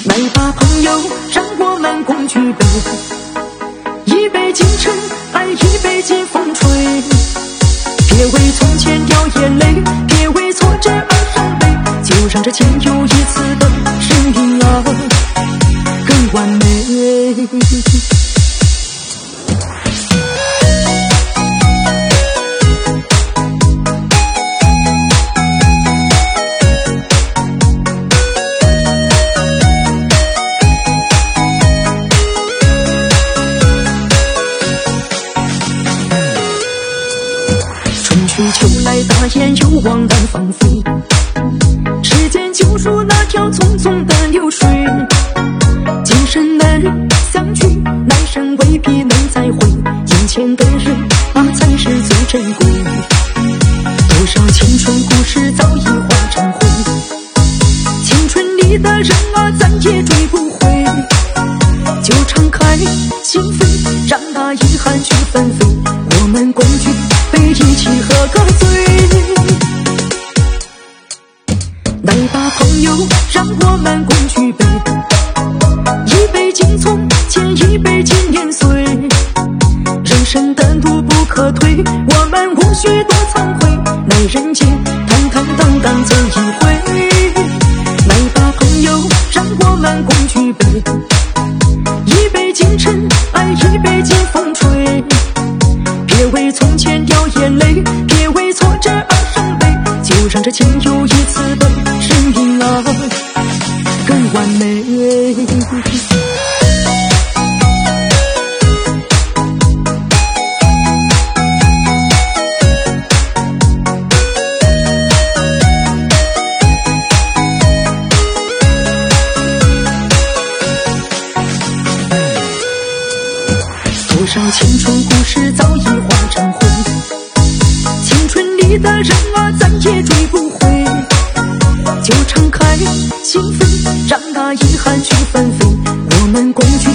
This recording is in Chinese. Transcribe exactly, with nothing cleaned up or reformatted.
来吧朋友，让我们共举杯，一杯敬晨，来一杯敬风吹。别为从前掉眼泪，别为挫折而伤悲，就让这千有一次的生命啊更完美。春去秋来，大雁又往南方飞，时间就如那条匆匆的流水，今生难相聚，来生未必能再会，眼前的人啊才是最珍贵。多少青春故事早已化成灰，青春里的人啊再也追不回，就敞开心扉，让那遗憾去纷飞，我们共举杯，一起喝个醉。来吧朋友，让我们共举杯，一杯敬从前，一杯敬年岁。人生的路不可退，我们无需多惭愧，来人间坦坦荡荡走一回。来吧朋友，让我们共举杯，一杯敬晨，来一杯敬风吹。别为从前掉眼泪，别为挫折而伤悲，就让这千有一次的生命啊更完美。多少青春故事早已化成灰，青春里的人啊再也追不回，就敞开心扉，让那遗憾去纷飞，我们共举